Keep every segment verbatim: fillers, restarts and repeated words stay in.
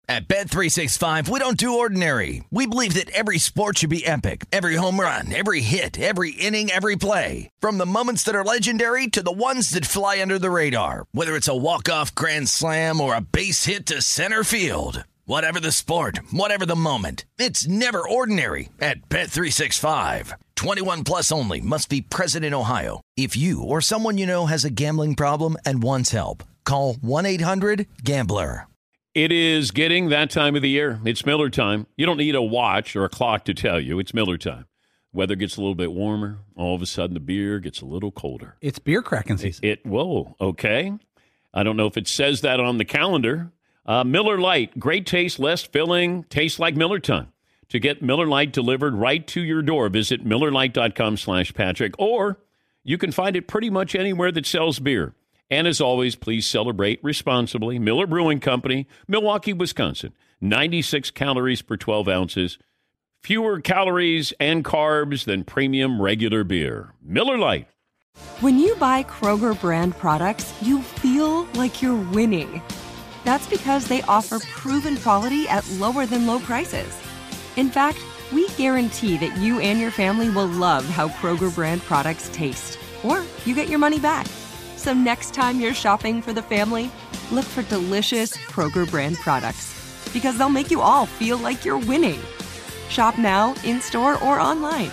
At Bet three sixty-five, we don't do ordinary. We believe that every sport should be epic. Every home run, every hit, every inning, every play. From the moments that are legendary to the ones that fly under the radar. Whether it's a walk-off grand slam or a base hit to center field. Whatever the sport, whatever the moment. It's never ordinary at Bet three sixty-five. twenty-one plus only. Must be present in Ohio. If you or someone you know has a gambling problem and wants help, call one eight hundred gambler. It is getting that time of the year. It's Miller time. You don't need a watch or a clock to tell you. It's Miller time. Weather gets a little bit warmer. All of a sudden, the beer gets a little colder. It's beer cracking season. It, it whoa, okay. I don't know if it says that on the calendar. Uh, Miller Lite, great taste, less filling, tastes like Miller time. To get Miller Lite delivered right to your door, visit Miller Lite dot com slash Patrick, or you can find it pretty much anywhere that sells beer. And as always, please celebrate responsibly. Miller Brewing Company, Milwaukee, Wisconsin. ninety-six calories per twelve ounces. Fewer calories and carbs than premium regular beer. Miller Lite. When you buy Kroger brand products, you feel like you're winning. That's because they offer proven quality at lower than low prices. In fact, we guarantee that you and your family will love how Kroger brand products taste, or you get your money back. So next time you're shopping for the family, look for delicious Kroger brand products, because they'll make you all feel like you're winning. Shop now, in-store, or online.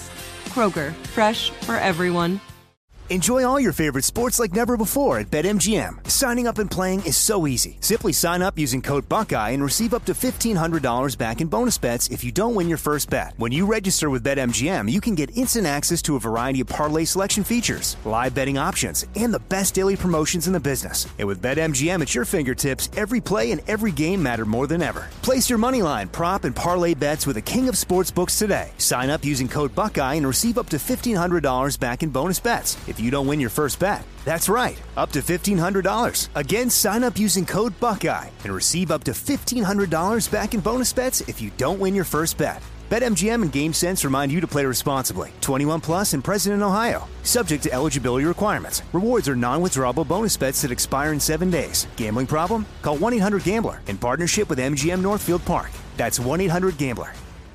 Kroger, fresh for everyone. Enjoy all your favorite sports like never before at BetMGM. Signing up and playing is so easy. Simply sign up using code Buckeye and receive up to fifteen hundred dollars back in bonus bets if you don't win your first bet. When you register with BetMGM, you can get instant access to a variety of parlay selection features, live betting options, and the best daily promotions in the business. And with BetMGM at your fingertips, every play and every game matter more than ever. Place your moneyline, prop, and parlay bets with the king of sportsbooks today. Sign up using code Buckeye and receive up to fifteen hundred dollars back in bonus bets if you don't win your first bet. That's right, up to fifteen hundred dollars. Again, sign up using code Buckeye and receive up to fifteen hundred dollars back in bonus bets if you don't win your first bet. BetMGM and GameSense remind you to play responsibly. twenty-one plus and present in Ohio. Subject to eligibility requirements. Rewards are non-withdrawable bonus bets that expire in seven days. Gambling problem? Call one eight hundred gambler in partnership with M G M Northfield Park. That's one eight hundred gambler.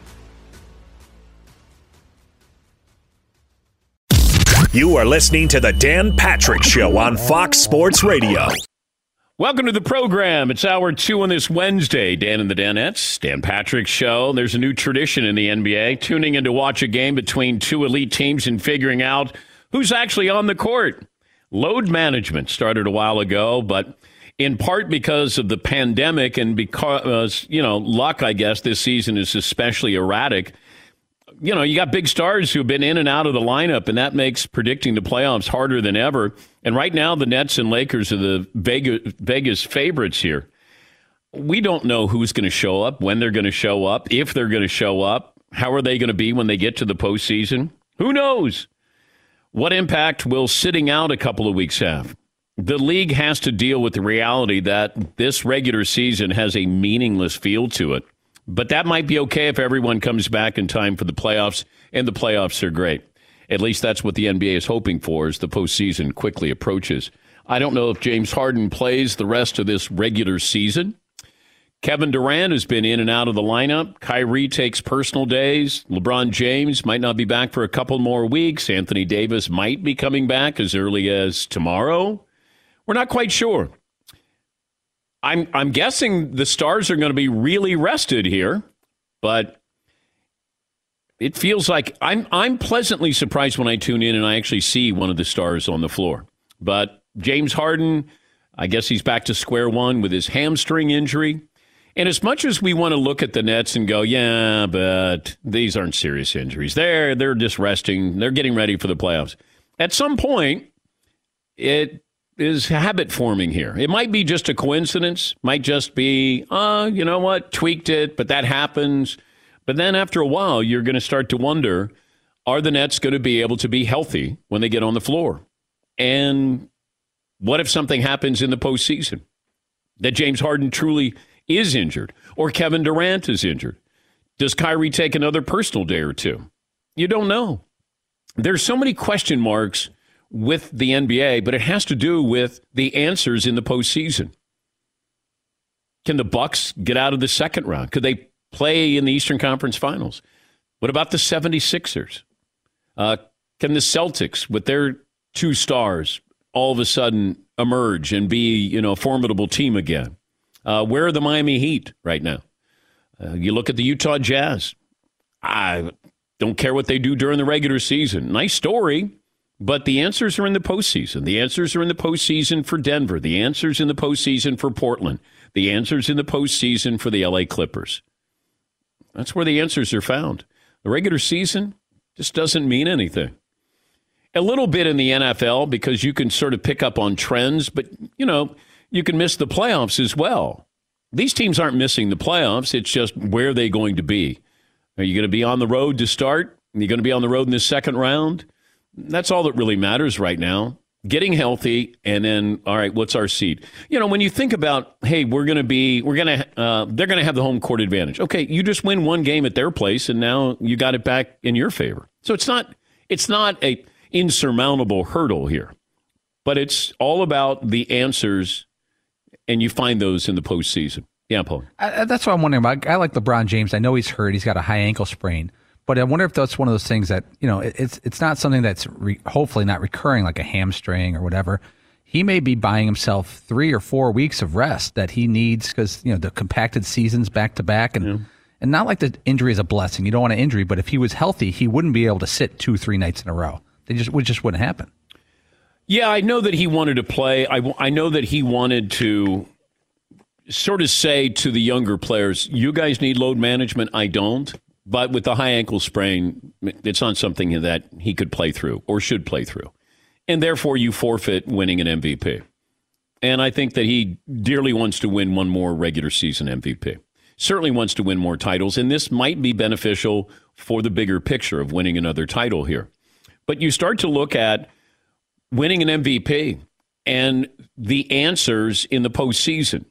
You are listening to the Dan Patrick Show on Fox Sports Radio. Welcome to the program. It's hour two on this Wednesday. Dan and the Danettes, Dan Patrick Show. There's a new tradition in the N B A, tuning in to watch a game between two elite teams and figuring out who's actually on the court. Load management started a while ago, but in part because of the pandemic and because, you know, luck, I guess, this season is especially erratic. You know, you got big stars who've been in and out of the lineup, and that makes predicting the playoffs harder than ever. And right now, the Nets and Lakers are the Vegas, Vegas favorites here. We don't know who's going to show up, when they're going to show up, if they're going to show up. How are they going to be when they get to the postseason? Who knows? What impact will sitting out a couple of weeks have? The league has to deal with the reality that this regular season has a meaningless feel to it. But that might be okay if everyone comes back in time for the playoffs, and the playoffs are great. At least that's what the N B A is hoping for as the postseason quickly approaches. I don't know if James Harden plays the rest of this regular season. Kevin Durant has been in and out of the lineup. Kyrie takes personal days. LeBron James might not be back for a couple more weeks. Anthony Davis might be coming back as early as tomorrow. We're not quite sure. I'm I'm guessing the stars are going to be really rested here, but it feels like I'm I'm pleasantly surprised when I tune in and I actually see one of the stars on the floor. But James Harden, I guess he's back to square one with his hamstring injury. And as much as we want to look at the Nets and go, yeah, but these aren't serious injuries. They're they're just resting. They're getting ready for the playoffs. At some point, it is habit forming here. It might be just a coincidence, might just be, uh, you know what, tweaked it, but that happens. But then after a while, you're going to start to wonder, are the Nets going to be able to be healthy when they get on the floor? And what if something happens in the postseason? That James Harden truly is injured, or Kevin Durant is injured? Does Kyrie take another personal day or two? You don't know. There's so many question marks with the N B A, but it has to do with the answers in the postseason. Can the Bucks get out of the second round? Could they play in the Eastern Conference Finals? What about the seventy-sixers? Uh, can the Celtics, with their two stars, all of a sudden emerge and be, you know, a formidable team again? Uh, where are the Miami Heat right now? Uh, you look at the Utah Jazz. I don't care what they do during the regular season. Nice story, but the answers are in the postseason. The answers are in the postseason for Denver. The answers in the postseason for Portland. The answers in the postseason for the L A Clippers. That's where the answers are found. The regular season just doesn't mean anything. A little bit in the N F L because you can sort of pick up on trends, but, you know, you can miss the playoffs as well. These teams aren't missing the playoffs. It's just where are they going to be? Are you going to be on the road to start? Are you going to be on the road in the second round? That's all that really matters right now. Getting healthy, and then, all right, what's our seed? You know, when you think about, hey, we're going to be, we're going to, uh, they're going to have the home court advantage. Okay, you just win one game at their place, and now you got it back in your favor. So it's not, it's not a insurmountable hurdle here, but it's all about the answers, and you find those in the postseason. Yeah, Paul. I, that's what I'm wondering about. A guy like LeBron James, I know he's hurt. He's got a high ankle sprain. But I wonder if that's one of those things that, you know, it, it's it's not something that's re, hopefully not recurring, like a hamstring or whatever. He may be buying himself three or four weeks of rest that he needs because, you know, the compacted seasons back to back. And, yeah. and not like the injury is a blessing. You don't want an injury. But if he was healthy, he wouldn't be able to sit two, three nights in a row. They just, it just wouldn't happen. Yeah, I know that he wanted to play. I, I know that he wanted to sort of say to the younger players, you guys need load management. I don't. But with the high ankle sprain, it's not something that he could play through or should play through. And therefore, you forfeit winning an M V P. And I think that he dearly wants to win one more regular season M V P. Certainly wants to win more titles. And this might be beneficial for the bigger picture of winning another title here. But you start to look at winning an M V P and the answers in the postseason.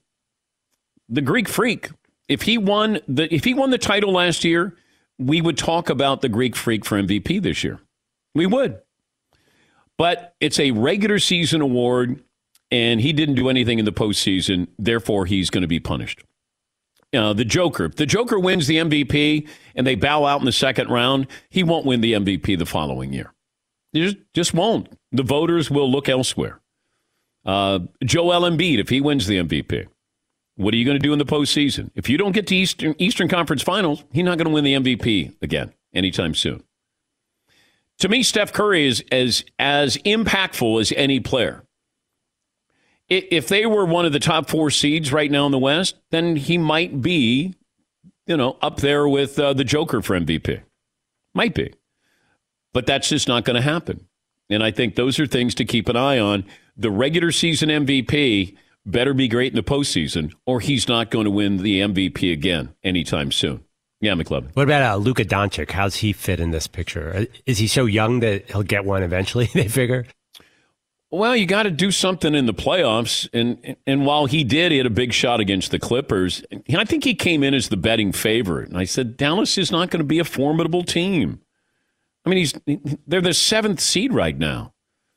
The Greek Freak, if he won the if he won the title last year, we would talk about the Greek Freak for M V P this year. We would. But it's a regular season award, and he didn't do anything in the postseason. Therefore, he's going to be punished. Uh, the Joker. If the Joker wins the M V P and they bow out in the second round, he won't win the M V P the following year. He just, just won't. The voters will look elsewhere. Uh, Joel Embiid, if he wins the M V P, what are you going to do in the postseason? If you don't get to Eastern, Eastern Conference Finals, he's not going to win the M V P again anytime soon. To me, Steph Curry is as, as impactful as any player. If they were one of the top four seeds right now in the West, then he might be, you know, up there with uh, the Joker for M V P. Might be. But that's just not going to happen. And I think those are things to keep an eye on. The regular season M V P better be great in the postseason, or he's not going to win the M V P again anytime soon. Yeah, McLovin. What about uh, Luka Doncic? How's he fit in this picture? Is he so young that he'll get one eventually, they figure? Well, you got to do something in the playoffs. And and while he did, he had a big shot against the Clippers. I think he came in as the betting favorite. And I said, Dallas is not going to be a formidable team. I mean, he's they're the seventh seed right now.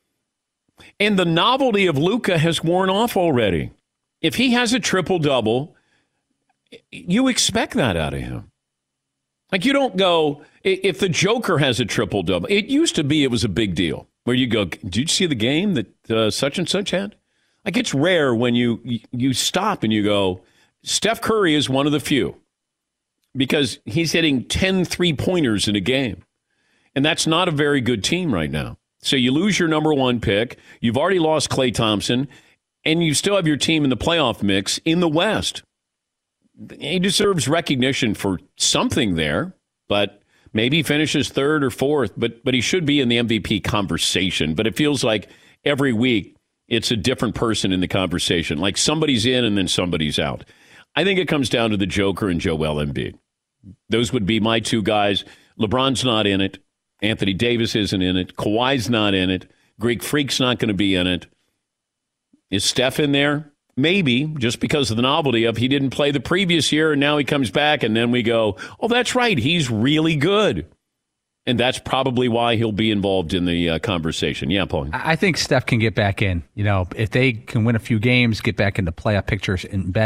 And the novelty of Luka has worn off already. If he has a triple-double, you expect that out of him. Like, you don't go, if the Joker has a triple-double, it used to be it was a big deal, where you go, did you see the game that uh, such and such had? Like, it's rare when you you stop and you go, Steph Curry is one of the few, because he's hitting ten three-pointers in a game. And that's not a very good team right now. So you lose your number one pick. You've already lost Klay Thompson, and you still have your team in the playoff mix in the West. He deserves recognition for something there, but maybe he finishes third or fourth, but but he should be in the M V P conversation. But it feels like every week it's a different person in the conversation. Like somebody's in and then somebody's out. I think it comes down to the Joker and Joel Embiid. Those would be my two guys. LeBron's not in it. Anthony Davis isn't in it. Kawhi's not in it. Greek Freak's not going to be in it. Is Steph in there? Maybe, just because of the novelty of he didn't play the previous year, and now he comes back, and then we go, oh, that's right, he's really good. And that's probably why he'll be involved in the uh, conversation. Yeah, Paul. I think Steph can get back in. You know, if they can win a few games, get back into playoff pictures embedded.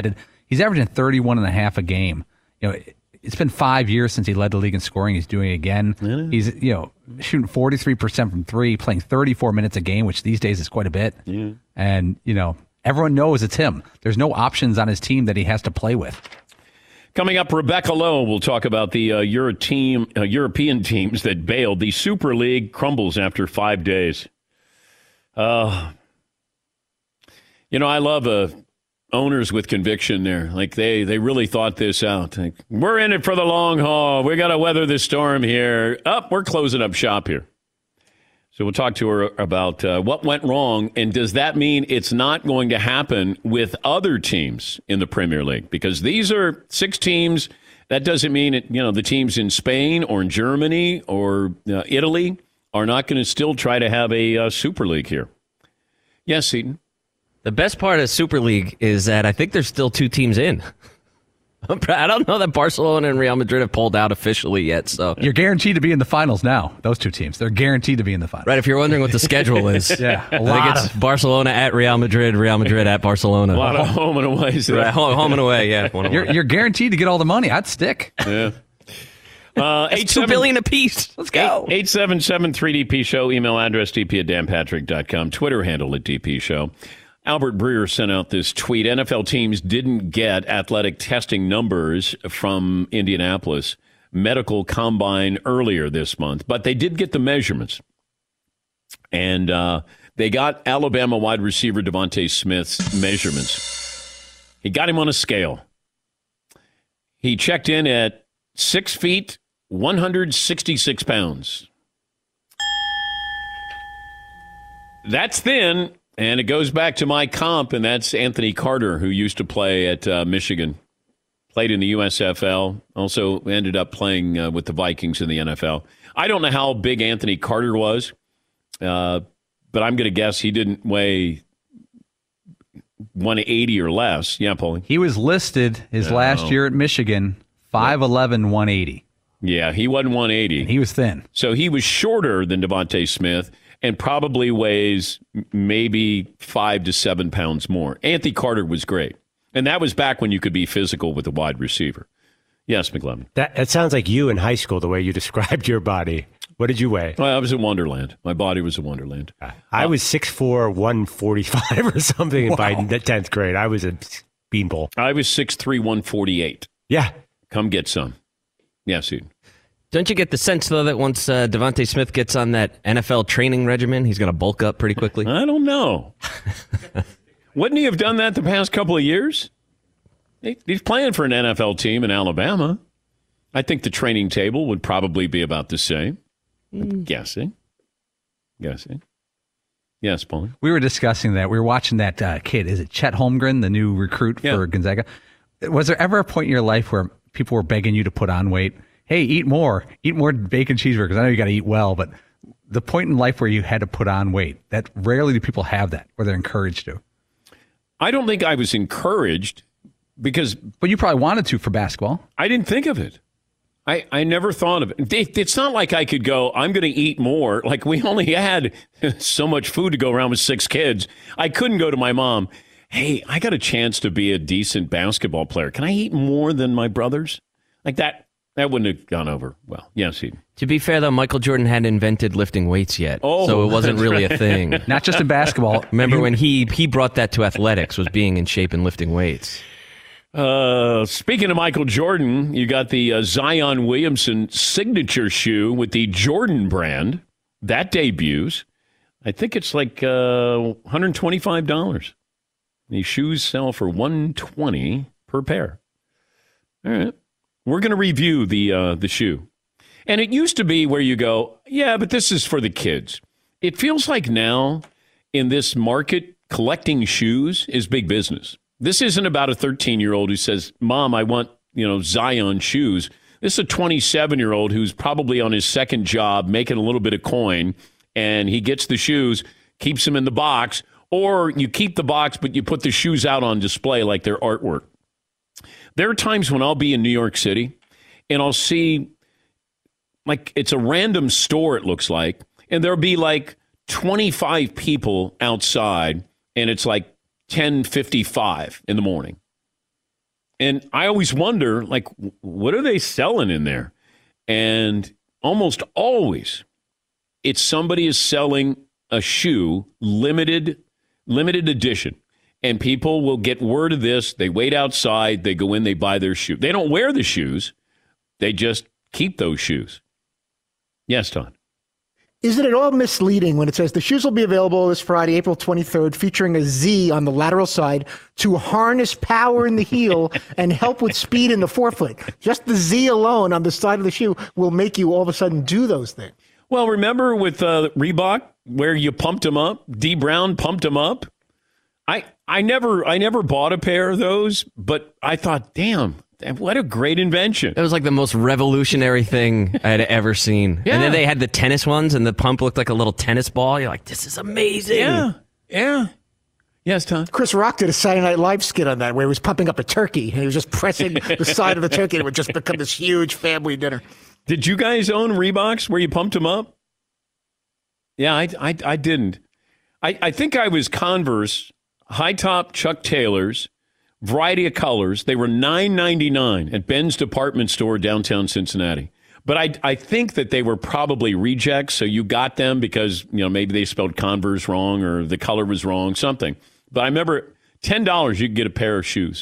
He's averaging thirty-one and a half a game. You know, it's been five years since he led the league in scoring. He's doing it again. Yeah. He's, you know, shooting forty-three percent from three, playing thirty-four minutes a game, which these days is quite a bit. Yeah. And, you know, everyone knows it's him. There's no options on his team that he has to play with. Coming up, Rebecca Lowe will talk about the uh, Euro team, uh, European teams that bailed. The Super League crumbles after five days. Uh, you know, I love uh, owners with conviction there. Like, they, they really thought this out. Like, we're in it for the long haul. We got to weather the storm here. Up, oh, we're closing up shop here. So we'll talk to her about uh, what went wrong, and does that mean it's not going to happen with other teams in the Premier League? Because these are six teams. That doesn't mean it, you know, the teams in Spain or in Germany or uh, Italy are not going to still try to have a uh, Super League here. Yes, Seton? The best part of Super League is that I think there's still two teams in. I don't know that Barcelona and Real Madrid have pulled out officially yet. So you're guaranteed to be in the finals now. Those two teams, they're guaranteed to be in the finals. Right. If you're wondering what the schedule is, yeah, a I lot think it's of... Barcelona at Real Madrid, Real Madrid at Barcelona. A lot of home and away. Right, home and away. Yeah, you're, you're guaranteed to get all the money. I'd stick. Yeah. Uh, eight, two billion apiece. Let's go. eight seven seven three D P show. Email address D P at dan patrick dot com. Twitter handle at D P show. Albert Breer sent out this tweet. N F L teams didn't get athletic testing numbers from Indianapolis Medical Combine earlier this month, but they did get the measurements. And uh, they got Alabama wide receiver Devontae Smith's measurements. He got him on a scale. He checked in at six feet, one hundred sixty-six pounds. That's thin. And it goes back to my comp, and that's Anthony Carter, who used to play at uh, Michigan, played in the U S F L, also ended up playing uh, with the Vikings in the N F L. I don't know how big Anthony Carter was, uh, but I'm going to guess he didn't weigh one eighty or less. Yeah, Paulie? He was listed his no. last year at Michigan, five eleven, one eighty. Yeah, he wasn't one eighty. And he was thin. So he was shorter than Devontae Smith, and probably weighs maybe five to seven pounds more. Anthony Carter was great. And that was back when you could be physical with a wide receiver. Yes, McLevin. That, that sounds like you in high school, the way you described your body. What did you weigh? Well, I was in Wonderland. My body was a Wonderland. I uh, was six four, one forty-five or something wow. by the tenth grade. I was a beanpole. I was six three, one forty-eight. Yeah. Come get some. Yes, dude. Don't you get the sense, though, that once uh, Devontae Smith gets on that N F L training regimen, he's going to bulk up pretty quickly? I don't know. Wouldn't he have done that the past couple of years? He's playing for an N F L team in Alabama. I think the training table would probably be about the same. Mm. Guessing. Guessing. Yes, Paulie. We were discussing that. We were watching that uh, kid. Is it Chet Holmgren, the new recruit yeah. for Gonzaga? Was there ever a point in your life where people were begging you to put on weight? Hey, eat more. Eat more bacon cheeseburgers. I know you got to eat well, but the point in life where you had to put on weight, that rarely do people have that, where they're encouraged to. I don't think I was encouraged because... But you probably wanted to for basketball. I didn't think of it. I, I never thought of it. It's not like I could go, I'm going to eat more. Like, we only had so much food to go around with six kids. I couldn't go to my mom, hey, I got a chance to be a decent basketball player. Can I eat more than my brothers? Like that. That wouldn't have gone over well. Yes, he. To be fair, though, Michael Jordan hadn't invented lifting weights yet, oh, so it wasn't really a thing. Not just in basketball. Remember when he he brought that to athletics, was being in shape and lifting weights. Uh, speaking of Michael Jordan, you got the uh, Zion Williamson signature shoe with the Jordan brand. That debuts. I think it's like uh, one hundred twenty-five dollars. These shoes sell for one hundred twenty dollars per pair. All right. We're going to review the uh, the shoe. And it used to be where you go, yeah, but this is for the kids. It feels like now in this market, collecting shoes is big business. This isn't about a thirteen-year-old who says, Mom, I want, you know, Zion shoes. This is a twenty-seven-year-old who's probably on his second job making a little bit of coin, and he gets the shoes, keeps them in the box, or you keep the box, but you put the shoes out on display like they're artwork. There are times when I'll be in New York City and I'll see, like, it's a random store, it looks like, and there'll be like twenty-five people outside, and it's like ten fifty-five in the morning. And I always wonder, like, what are they selling in there? And almost always, it's somebody is selling a shoe, limited, limited edition. And people will get word of this. They wait outside. They go in. They buy their shoe. They don't wear the shoes. They just keep those shoes. Yes, Todd. Isn't it all misleading when it says the shoes will be available this Friday, April twenty-third, featuring a Z on the lateral side to harness power in the heel and help with speed in the forefoot? Just the Z alone on the side of the shoe will make you all of a sudden do those things. Well, remember with uh, Reebok where you pumped them up? D. Brown pumped them up. I I never I never bought a pair of those, but I thought, damn. What a great invention. It was like the most revolutionary thing I had ever seen. Yeah. And then they had the tennis ones, and the pump looked like a little tennis ball. You're like, this is amazing. Yeah, yeah. Yes, Tom? Chris Rock did a Saturday Night Live skit on that where he was pumping up a turkey, and he was just pressing the side of the turkey, and it would just become this huge family dinner. Did you guys own Reeboks where you pumped them up? Yeah, I, I, I didn't. I, I think I was Converse, high-top Chuck Taylors, variety of colors. They were nine ninety-nine at Ben's department store downtown Cincinnati. But I I think that they were probably rejects, so you got them because, you know, maybe they spelled Converse wrong or the color was wrong, something. But I remember ten dollars you could get a pair of shoes.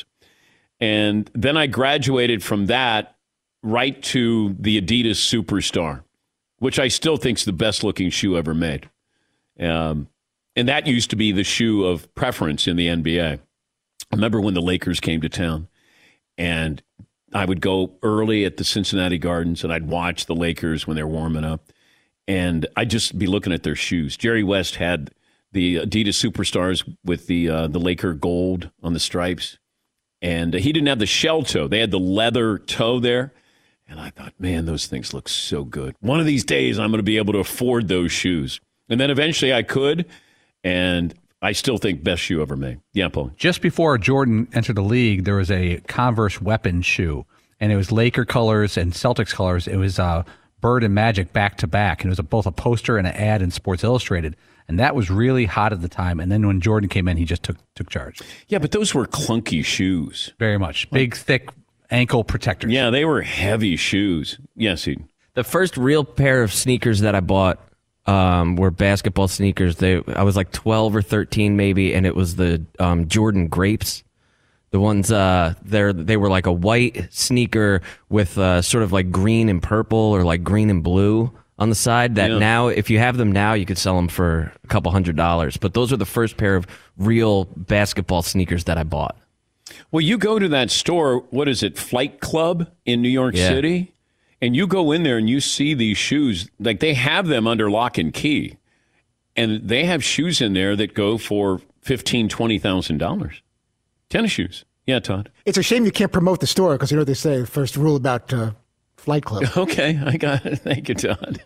And then I graduated from that right to the Adidas Superstar, which I still think is the best looking shoe ever made. Um, and that used to be the shoe of preference in the N B A. I remember when the Lakers came to town, and I would go early at the Cincinnati Gardens, and I'd watch the Lakers when they're warming up, and I'd just be looking at their shoes. Jerry West had the Adidas Superstars with the uh, the Laker gold on the stripes, and he didn't have the shell toe. They had the leather toe there, and I thought, man, those things look so good. One of these days, I'm going to be able to afford those shoes. And then eventually I could, and I still think best shoe ever made. Yeah, Paul. Just before Jordan entered the league, there was a Converse Weapon shoe, and it was Laker colors and Celtics colors. It was uh, Bird and Magic back to back, and it was a, both a poster and an ad in Sports Illustrated, and that was really hot at the time. And then when Jordan came in, he just took took charge. Yeah, but those were clunky shoes. Very much. Big, thick ankle protectors. Yeah, they were heavy shoes. Yes, Eden. The first real pair of sneakers that I bought Um, were basketball sneakers. They, I was like twelve or thirteen maybe, and it was the um, Jordan Grapes. The ones, uh, they're, they were like a white sneaker with uh, sort of like green and purple or like green and blue on the side that yeah. Now, if you have them now, you could sell them for a couple hundred dollars. But those are the first pair of real basketball sneakers that I bought. Well, you go to that store, what is it, Flight Club in New York yeah. City? And you go in there and you see these shoes, like they have them under lock and key. And they have shoes in there that go for fifteen thousand dollars, twenty thousand dollars. Tennis shoes. Yeah, Todd. It's a shame you can't promote the store because you know what they say, the first rule about uh, Flight Club. Okay, I got it. Thank you, Todd.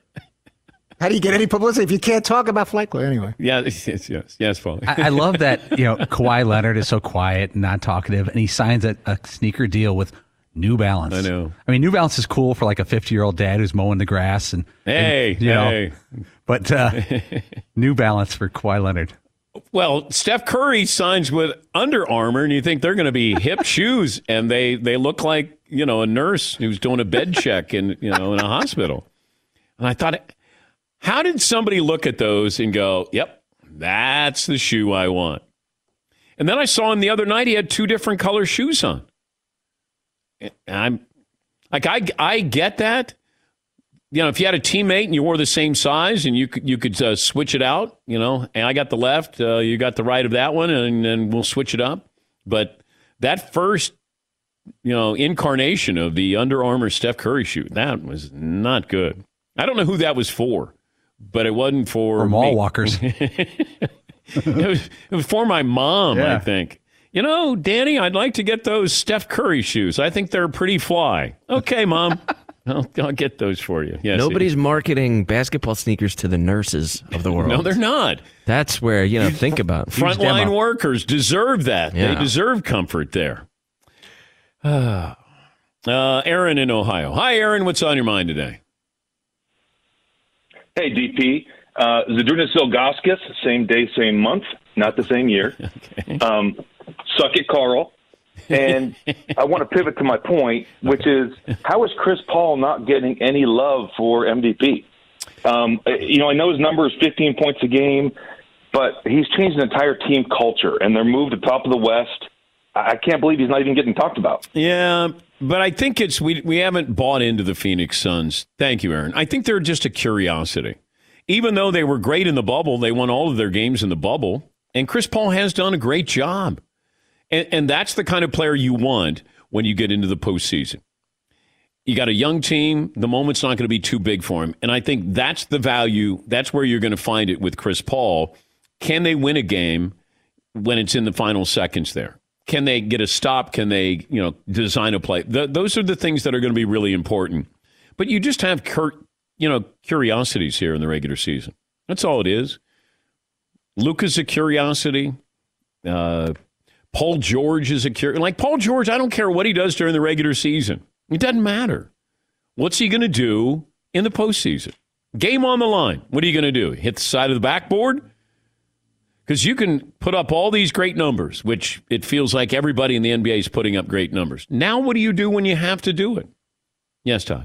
How do you get any publicity if you can't talk about Flight Club anyway? Yeah, yes, yes, yes, Paul. I, I love that, you know, Kawhi Leonard is so quiet and not talkative, and he signs a, a sneaker deal with New Balance. I know. I mean, New Balance is cool for like a fifty-year-old dad who's mowing the grass. and Hey, and, you hey. know, But uh, New Balance for Kawhi Leonard. Well, Steph Curry signs with Under Armour, and you think they're going to be hip shoes, and they, they look like, you know, a nurse who's doing a bed check in, you know, in a hospital. And I thought, how did somebody look at those and go, yep, that's the shoe I want? And then I saw him the other night, he had two different color shoes on. And I'm like, I, I get that. You know, if you had a teammate and you wore the same size and you could, you could uh, switch it out, you know, and I got the left, uh, you got the right of that one, and then we'll switch it up. But that first, you know, incarnation of the Under Armour Steph Curry shoe, that was not good. I don't know who that was for, but it wasn't for, for mall walkers. it, was, it was for my mom, yeah. I think. You know, Danny, I'd like to get those Steph Curry shoes. I think they're pretty fly. Okay, Mom. I'll, I'll get those for you. Yes, Nobody's Eden. marketing basketball sneakers to the nurses of the world. No, they're not. That's where, you know, think about it. Frontline workers deserve that. Yeah. They deserve comfort there. Uh, uh, Aaron in Ohio. Hi, Aaron. What's on your mind today? Hey, D P. Uh, Zydrunas Ilgauskas, same day, same month, not the same year. Okay. Um, suck it, Carl. And I want to pivot to my point, which is, how is Chris Paul not getting any love for M V P? Um, you know, I know his number is fifteen points a game, but he's changed the entire team culture, and they're moved to top of the West. I can't believe he's not even getting talked about. Yeah, but I think it's we we haven't bought into the Phoenix Suns. Thank you, Aaron. I think they're just a curiosity. Even though they were great in the bubble, they won all of their games in the bubble, and Chris Paul has done a great job. And, and that's the kind of player you want when you get into the postseason. You got a young team. The moment's not going to be too big for him. And I think that's the value. That's where you're going to find it with Chris Paul. Can they win a game when it's in the final seconds there? Can they get a stop? Can they, you know, design a play? The, those are the things that are going to be really important. But you just have, cur- you know, curiosities here in the regular season. That's all it is. Luka's a curiosity. Uh, Paul George is a curiosity. Like Paul George, I don't care what he does during the regular season. It doesn't matter. What's he going to do in the postseason? Game on the line. What are you going to do? Hit the side of the backboard? Because you can put up all these great numbers, which it feels like everybody in the N B A is putting up great numbers. Now what do you do when you have to do it? Yes, Todd.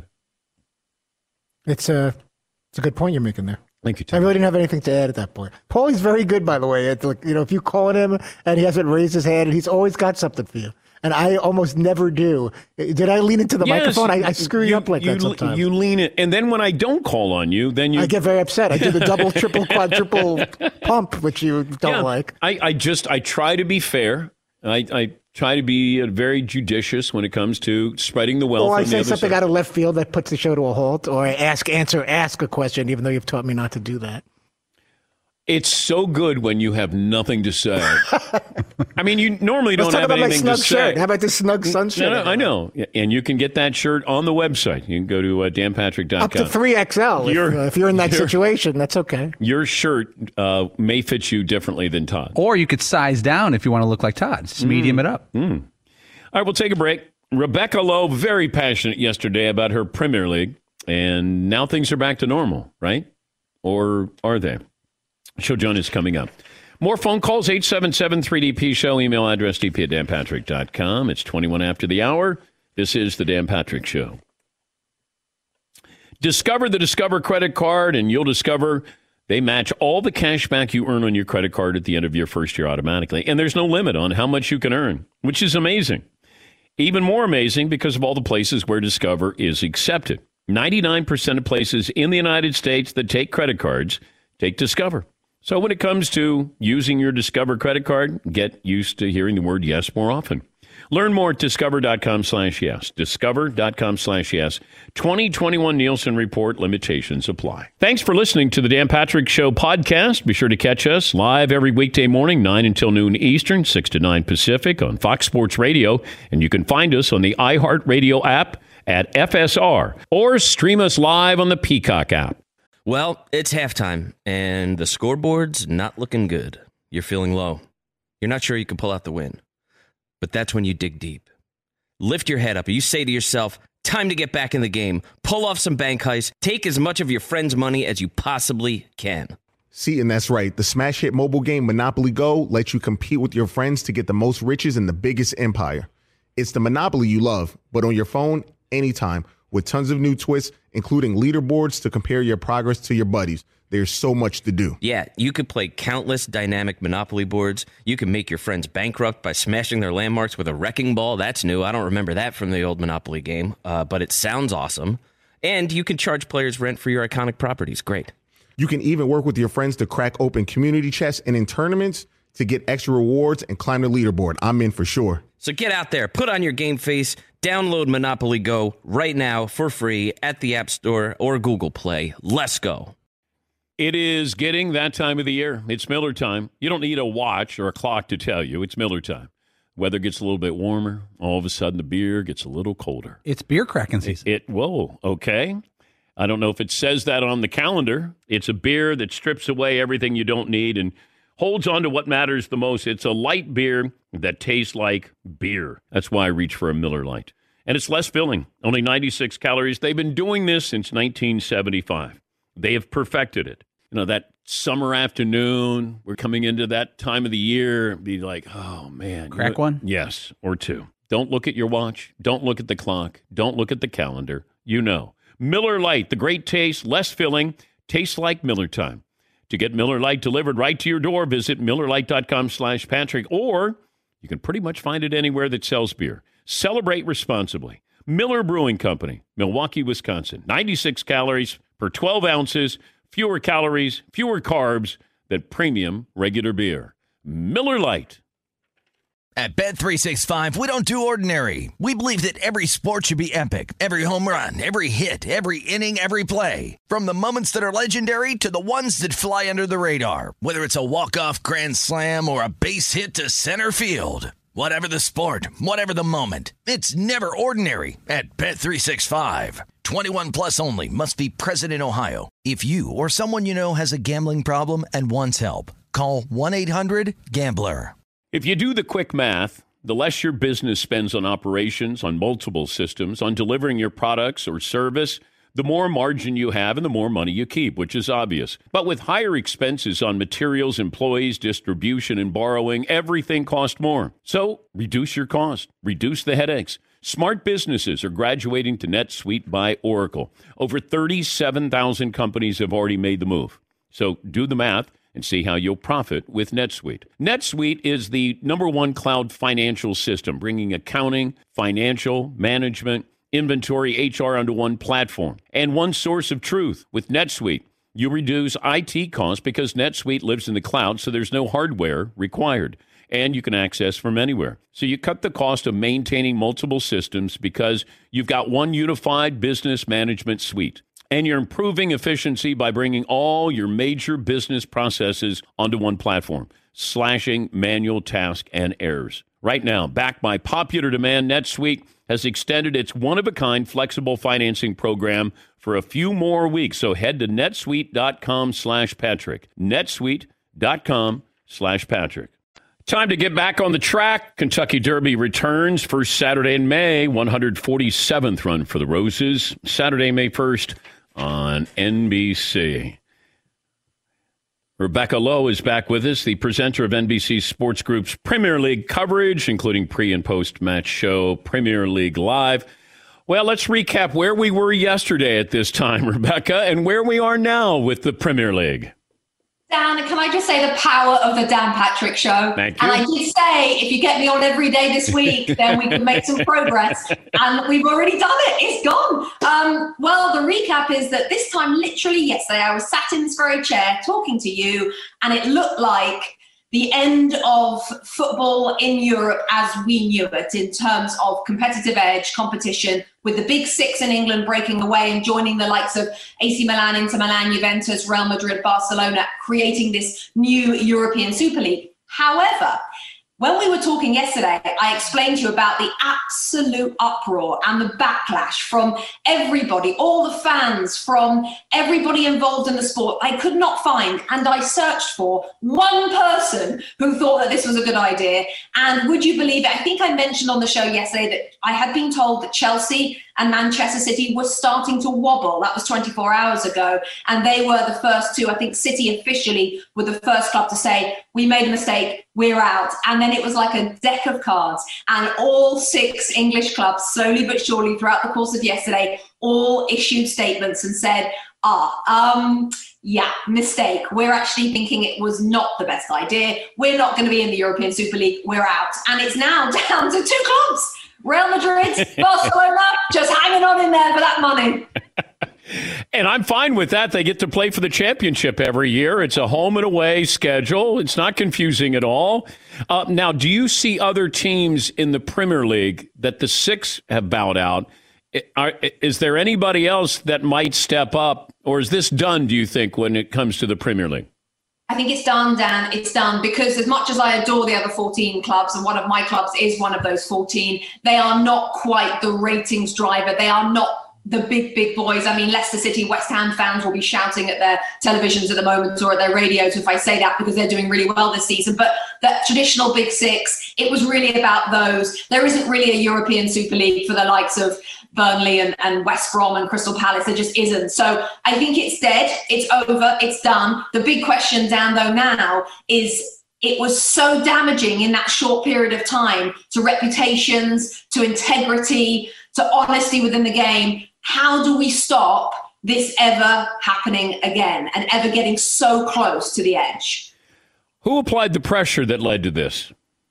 It's a, it's a good point you're making there. Thank you, Todd. I really didn't have anything to add at that point. Paulie's very good, by the way. It's like, you know, if you call on him and he hasn't raised his hand, he's always got something for you. And I almost never do. Did I lean into the yes, microphone? I, I screw you, you up like you, that sometimes. You lean it. And then when I don't call on you, then you... I get very upset. I do the double, triple, quadruple pump, which you don't yeah, like. I, I just, I try to be fair. I, I try to be very judicious when it comes to spreading the wealth. Or I on say the something side. out of left field that puts the show to a halt. Or I ask, answer, ask a question, even though you've taught me not to do that. It's so good when you have nothing to say. I mean, you normally don't Let's have talk about anything my to snug say. Shirt. How about this snug sun shirt? No, no, I know. And you can get that shirt on the website. You can go to uh, dan patrick dot com. Up to three X L. If, uh, if you're in that situation, that's okay. Your shirt uh, may fit you differently than Todd. Or you could size down if you want to look like Todd. Just mm. medium it up. Mm. All right, we'll take a break. Rebecca Lowe, very passionate yesterday about her Premier League. And now things are back to normal, right? Or are they? Show John is coming up. More phone calls, eight seven seven three D P show, email address d p at dan patrick dot com. It's twenty-one after the hour. This is the Dan Patrick Show. Discover the Discover credit card, and you'll discover they match all the cash back you earn on your credit card at the end of your first year automatically. And there's no limit on how much you can earn, which is amazing. Even more amazing because of all the places where Discover is accepted. ninety-nine percent of places in the United States that take credit cards take Discover. So when it comes to using your Discover credit card, get used to hearing the word yes more often. Learn more at discover.com slash yes. Discover.com slash yes. twenty twenty-one Nielsen Report limitations apply. Thanks for listening to the Dan Patrick Show podcast. Be sure to catch us live every weekday morning, nine until noon Eastern, six to nine Pacific on Fox Sports Radio. And you can find us on the iHeartRadio app at F S R or stream us live on the Peacock app. Well, it's halftime, and the scoreboard's not looking good. You're feeling low. You're not sure you can pull out the win. But that's when you dig deep. Lift your head up, and you say to yourself, time to get back in the game. Pull off some bank heists. Take as much of your friend's money as you possibly can. See, and that's right. The smash hit mobile game Monopoly Go lets you compete with your friends to get the most riches in the biggest empire. It's the Monopoly you love, but on your phone, anytime. With tons of new twists, including leaderboards to compare your progress to your buddies. There's so much to do. Yeah, you could play countless dynamic Monopoly boards. You can make your friends bankrupt by smashing their landmarks with a wrecking ball. That's new. I don't remember that from the old Monopoly game, uh, but it sounds awesome. And you can charge players rent for your iconic properties. Great. You can even work with your friends to crack open community chests and in tournaments to get extra rewards and climb the leaderboard. I'm in for sure. So get out there, put on your game face, download Monopoly Go right now for free at the App Store or Google Play. Let's go. It is getting that time of the year. It's Miller time. You don't need a watch or a clock to tell you. It's Miller time. Weather gets a little bit warmer. All of a sudden, the beer gets a little colder. It's beer cracking season. It, it whoa, okay. I don't know if it says that on the calendar. It's a beer that strips away everything you don't need and holds on to what matters the most. It's a light beer that tastes like beer. That's why I reach for a Miller Lite. And it's less filling, only ninety-six calories. They've been doing this since nineteen seventy-five. They have perfected it. You know, that summer afternoon. We're coming into that time of the year. Be like, oh, man. Crack you know, one? Yes, or two. Don't look at your watch. Don't look at the clock. Don't look at the calendar. You know. Miller Lite, the great taste, less filling, tastes like Miller time. To get Miller Lite delivered right to your door, visit MillerLite.com slash Patrick, or you can pretty much find it anywhere that sells beer. Celebrate responsibly. Miller Brewing Company, Milwaukee, Wisconsin. ninety-six calories per twelve ounces, fewer calories, fewer carbs than premium regular beer. Miller Lite. At Bet three sixty-five, we don't do ordinary. We believe that every sport should be epic. Every home run, every hit, every inning, every play. From the moments that are legendary to the ones that fly under the radar. Whether it's a walk-off grand slam or a base hit to center field. Whatever the sport, whatever the moment. It's never ordinary at Bet three sixty-five. twenty-one plus only. Must be present in Ohio. If you or someone you know has a gambling problem and wants help, call one eight hundred gambler. If you do the quick math, the less your business spends on operations, on multiple systems, on delivering your products or service, the more margin you have and the more money you keep, which is obvious. But with higher expenses on materials, employees, distribution, and borrowing, everything costs more. So reduce your cost. Reduce the headaches. Smart businesses are graduating to NetSuite by Oracle. Over thirty-seven thousand companies have already made the move. So do the math and see how you'll profit with NetSuite. NetSuite is the number one cloud financial system, bringing accounting, financial, management, inventory, H R onto one platform and one source of truth. With NetSuite, you reduce I T costs because NetSuite lives in the cloud, so there's no hardware required, and you can access from anywhere. So you cut the cost of maintaining multiple systems because you've got one unified business management suite. And you're improving efficiency by bringing all your major business processes onto one platform, slashing manual tasks and errors. Right now, backed by popular demand, NetSuite has extended its one-of-a-kind flexible financing program for a few more weeks. So head to netsuite.com slash Patrick. netsuite.com slash Patrick. Time to get back on the track. Kentucky Derby returns first Saturday in May, one hundred forty-seventh run for the Roses. Saturday, May first on N B C. Rebecca Lowe is back with us, the presenter of N B C Sports Group's Premier League coverage, including pre- and post-match show, Premier League Live. Well, let's recap where we were yesterday at this time, Rebecca, and where we are now with the Premier League. Dan, can I just say the power of the Dan Patrick Show? Thank you. And I did say, if you get me on every day this week, then we can make some progress. And we've already done it. It's gone. Um, well, the recap is that this time, literally yesterday, I was sat in this very chair talking to you, and it looked like the end of football in Europe as we knew it in terms of competitive edge, competition, with the big six in England breaking away and joining the likes of A C Milan, Inter Milan, Juventus, Real Madrid, Barcelona, creating this new European Super League. However, when we were talking yesterday, I explained to you about the absolute uproar and the backlash from everybody, all the fans, from everybody involved in the sport. I could not find, and I searched for, one person who thought that this was a good idea. And would you believe it? I think I mentioned on the show yesterday that I had been told that Chelsea and Manchester City were starting to wobble. That was twenty-four hours ago. And they were the first two. I think City officially were the first club to say, we made a mistake, we're out. And then it was like a deck of cards. And all six English clubs, slowly but surely throughout the course of yesterday, all issued statements and said, ah, um, yeah, mistake. We're actually thinking it was not the best idea. We're not going to be in the European Super League. We're out. And it's now down to two clubs. Real Madrid, Barcelona, just hanging on in there for that money. And I'm fine with that. They get to play for the championship every year. It's a home and away schedule. It's not confusing at all. Uh, now, do you see other teams in the Premier League that the six have bowed out? Are, is there anybody else that might step up, or is this done, do you think, when it comes to the Premier League? I think it's done, Dan. It's done because as much as I adore the other fourteen clubs, and one of my clubs is one of those fourteen, they are not quite the ratings driver. They are not the big, big boys. I mean, Leicester City, West Ham fans will be shouting at their televisions at the moment or at their radios if I say that, because they're doing really well this season. But the traditional big six, it was really about those. There isn't really a European Super League for the likes of Burnley and, and West Brom and Crystal Palace. There just isn't. So I think it's dead. It's over. It's done. The big question, Dan, though, now is it was so damaging in that short period of time to reputations, to integrity, to honesty within the game. How do we stop this ever happening again and ever getting so close to the edge? Who applied the pressure that led to this?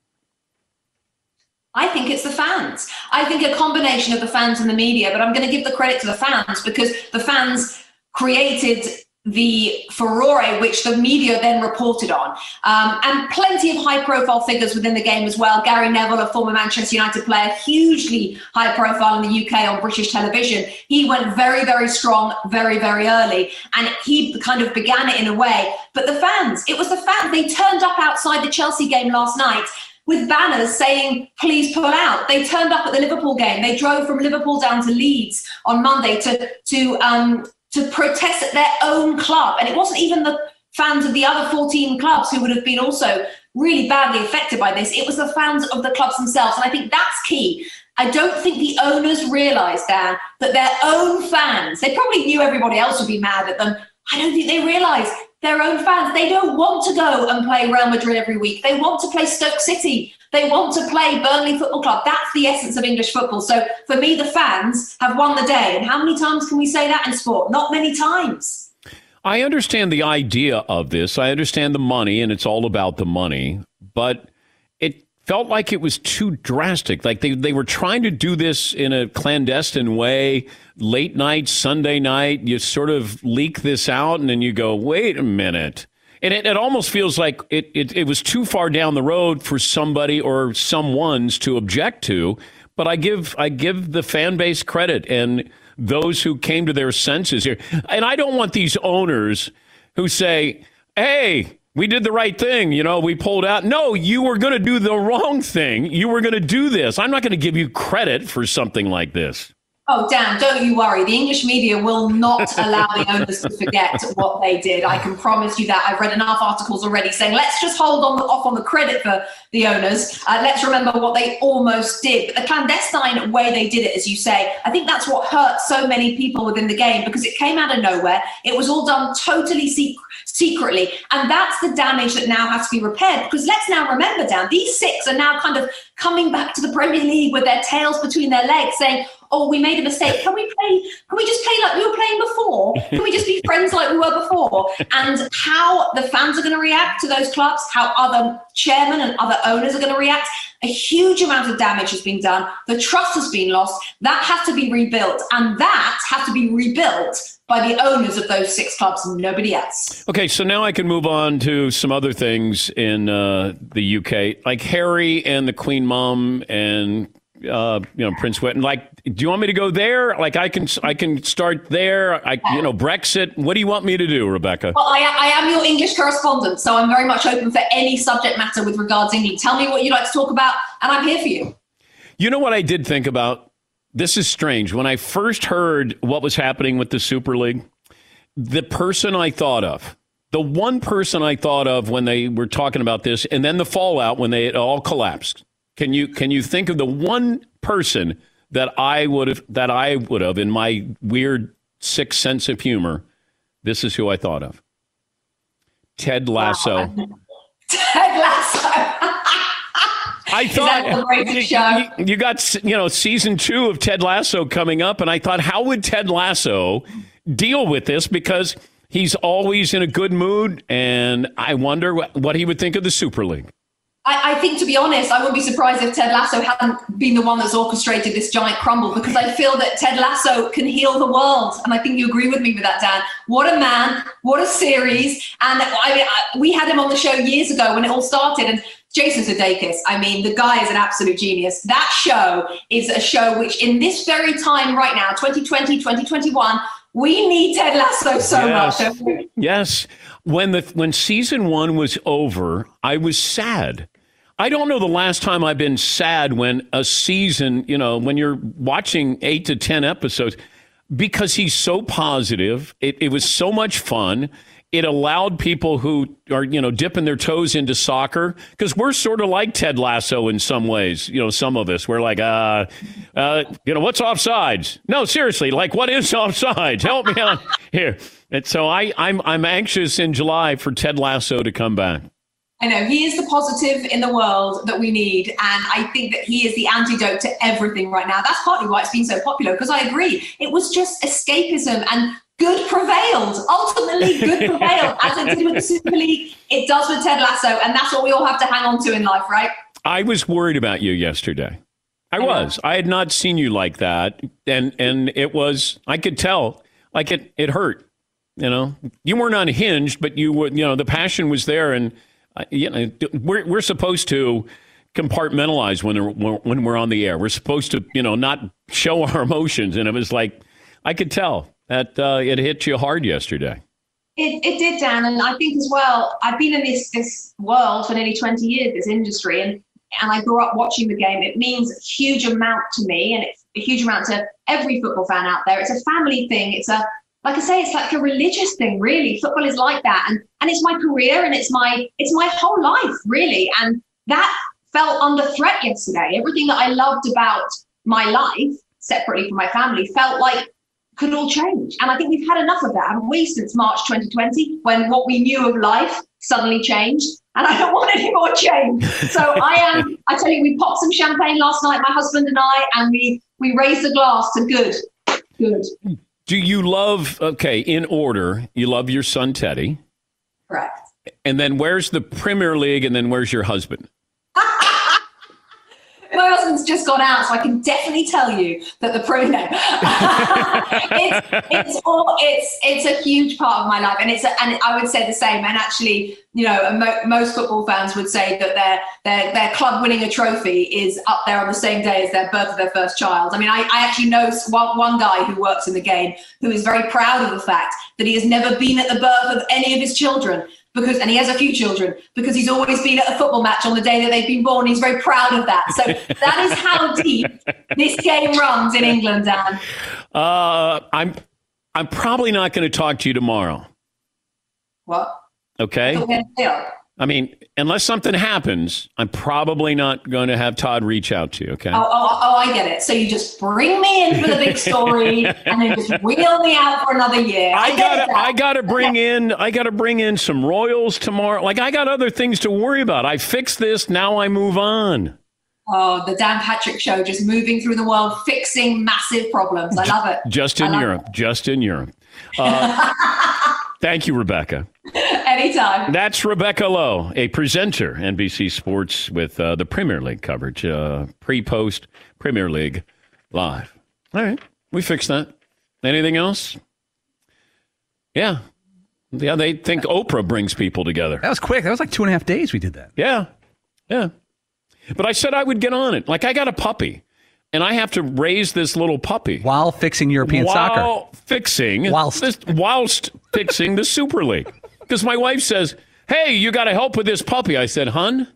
I think it's the fans. I think a combination of the fans and the media, but I'm going to give the credit to the fans because the fans created the furore which the media then reported on. Um, and plenty of high-profile figures within the game as well. Gary Neville, a former Manchester United player, hugely high-profile in the U K on British television. He went very, very strong, very, very early. And he kind of began it in a way. But the fans, it was the fans. They turned up outside the Chelsea game last night with banners saying, please pull out. They turned up at the Liverpool game. They drove from Liverpool down to Leeds on Monday to, to, um, to protest at their own club. And it wasn't even the fans of the other fourteen clubs who would have been also really badly affected by this. It was the fans of the clubs themselves. And I think that's key. I don't think the owners realised, Dan, that their own fans, they probably knew everybody else would be mad at them. I don't think they realised their own fans, they don't want to go and play Real Madrid every week. They want to play Stoke City. They want to play Burnley Football Club. That's the essence of English football. So for me, the fans have won the day. And how many times can we say that in sport? Not many times. I understand the idea of this. I understand the money, and it's all about the money. But it felt like it was too drastic. Like they, they were trying to do this in a clandestine way. Late night, Sunday night, you sort of leak this out, and then you go, wait a minute. And it, it almost feels like it, it, it was too far down the road for somebody or someone's to object to. But I give I give the fan base credit and those who came to their senses here. And I don't want these owners who say, hey, we did the right thing. You know, we pulled out. No, you were going to do the wrong thing. You were going to do this. I'm not going to give you credit for something like this. Oh, Dan, don't you worry. The English media will not allow the owners to forget what they did. I can promise you that. I've read enough articles already saying, let's just hold on the, off on the credit for the owners. Uh, let's remember what they almost did. But the clandestine way they did it, as you say, I think that's what hurt so many people within the game because it came out of nowhere. It was all done totally secret. secretly. And that's the damage that now has to be repaired. Because let's now remember, Dan, these six are now kind of coming back to the Premier League with their tails between their legs saying, oh, we made a mistake. Can we play? Can we just play like we were playing before? Can we just be friends like we were before? And how the fans are going to react to those clubs, how other chairmen and other owners are going to react. A huge amount of damage has been done. The trust has been lost. That has to be rebuilt. And that has to be rebuilt by the owners of those six clubs and nobody else. Okay, so now I can move on to some other things in uh, the U K, like Harry and the Queen Mum and uh, you know Prince Whitton. Like, do you want me to go there? Like, I can I can start there. I you know Brexit. What do you want me to do, Rebecca? Well, I, I am your English correspondent, so I'm very much open for any subject matter with regards to England. Tell me what you'd like to talk about, and I'm here for you. You know what I did think about? This is strange. When I first heard what was happening with the Super League, the person I thought of, the one person I thought of when they were talking about this, and then the fallout when they it all collapsed. Can you can you think of the one person that I would have that I would have in my weird sick sense of humor? This is who I thought of. Ted Lasso. Wow. Ted Lasso. I thought you, you got, you know, season two of Ted Lasso coming up, and I thought, how would Ted Lasso deal with this? Because he's always in a good mood, and I wonder what, what he would think of the Super League. I, I think, to be honest, I wouldn't be surprised if Ted Lasso hadn't been the one that's orchestrated this giant crumble, because I feel that Ted Lasso can heal the world. And I think you agree with me with that, Dan. What a man, what a series. And I, I, we had him on the show years ago when it all started. And Jason Sudeikis, I mean, the guy is an absolute genius. That show is a show which in this very time right now, twenty twenty, twenty twenty-one, we need Ted Lasso so yes. much. Don't we? Yes. When the when season one was over, I was sad. I don't know the last time I've been sad when a season, you know, when you're watching eight to ten episodes. because he's so positive. It, it was so much fun. It allowed people who are, you know, dipping their toes into soccer, because we're sort of like Ted Lasso in some ways. You know, some of us, we're like, uh, uh, you know, what's offsides? No, seriously, like, what is offsides? Help me out here. And so I, I'm, I'm anxious in July for Ted Lasso to come back. I know, he is the positive in the world that we need. And I think that he is the antidote to everything right now. That's partly why it's been so popular, because I agree. It was just escapism, and good prevailed. Ultimately, good prevailed, as it did with the Super League. It does with Ted Lasso, and that's what we all have to hang on to in life, right? I was worried about you yesterday. I, I was. I had not seen you like that, and and it was. I could tell, like it. It hurt. You know, you weren't unhinged, but you were. You know, the passion was there, and uh, you know, we're we're supposed to compartmentalize when when we're on the air. We're supposed to, you know, not show our emotions, and it was like I could tell. That uh, it hit you hard yesterday. It, it did, Dan, and I think as well, I've been in this this world for nearly twenty years, this industry, and, and I grew up watching the game. It means a huge amount to me, and it's a huge amount to every football fan out there. It's a family thing. It's a, like I say, it's like a religious thing, really. Football is like that, and and it's my career, and it's my it's my whole life, really. And that felt under threat yesterday. Everything that I loved about my life, separately from my family, felt like could all change. And I think we've had enough of that, haven't we, since March twenty twenty, when what we knew of life suddenly changed. And I don't want any more change. So I am, um, I tell you, we popped some champagne last night, my husband and I, and we, we raised the glass to good. Good. Do you love, okay, in order, you love your son, Teddy. Correct. And then where's the Premier League, and then where's your husband? My husband's just gone out, so I can definitely tell you that the pro no. it's it's all it's it's a huge part of my life, and it's a, and I would say the same. And actually, you know, mo- most football fans would say that their their their club winning a trophy is up there on the same day as their birth of their first child. I mean, I, I actually know one, one guy who works in the game who is very proud of the fact that he has never been at the birth of any of his children. Because, and he has a few children, because he's always been at a football match on the day that they've been born. He's very proud of that. So that is how deep this game runs in England, Dan. Uh, I'm, I'm probably not going to talk to you tomorrow. What? Okay. I mean, unless something happens, I'm probably not going to have Todd reach out to you, okay? Oh, oh, oh, I get it. So you just bring me in for the big story and then just wheel me out for another year. I, I gotta, I gotta bring in, I gotta bring in some Royals tomorrow. Like, I got other things to worry about. I fixed this, now I move on. Oh, the Dan Patrick Show, just moving through the world, fixing massive problems. I love it. Just in Europe, it. just in Europe. Uh, thank you, Rebecca. Anytime. That's Rebecca Lowe, a presenter, N B C Sports, with uh, the Premier League coverage, uh, pre-post Premier League live. All right, we fixed that. Anything else? Yeah. Yeah, they think Oprah brings people together. That was quick. That was like two and a half days we did that. Yeah, yeah. But I said I would get on it. Like, I got a puppy, and I have to raise this little puppy. While fixing European while soccer. While fixing. Whilst. This, whilst fixing the Super League. Because my wife says, hey, you got to help with this puppy. I said, hun,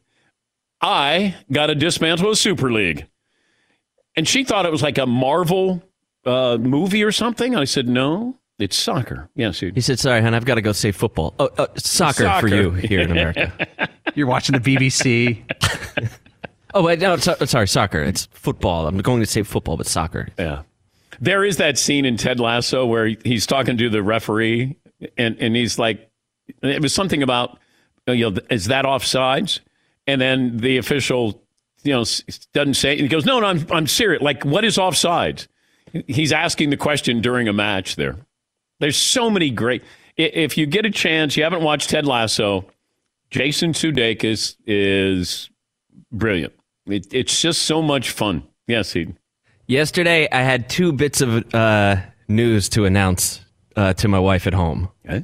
I got to dismantle a Super League. And she thought it was like a Marvel uh, movie or something. I said, no, it's soccer. Yes, dude. He said, sorry, hon, I've got to go save football. Oh, uh, soccer, soccer for you here in America. You're watching the B B C. Oh, wait, no, so, sorry, soccer. It's football. I'm going to say football, but soccer. Yeah. There is that scene in Ted Lasso where he's talking to the referee, and, and he's like, it was something about, you know, is that offsides? And then the official, you know, doesn't say it. He goes, no, no, I'm, I'm serious. Like, what is offsides? He's asking the question during a match there. There's so many great, if you get a chance, you haven't watched Ted Lasso, Jason Sudeikis is brilliant. It, it's just so much fun. Yes, he. Yesterday, I had two bits of uh, news to announce uh, to my wife at home. Okay.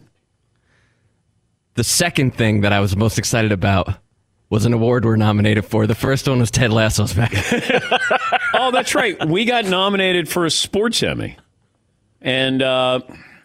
The second thing that I was most excited about was an award we're nominated for. The first one was Ted Lasso's back. Oh, that's right. We got nominated for a sports Emmy. And, uh,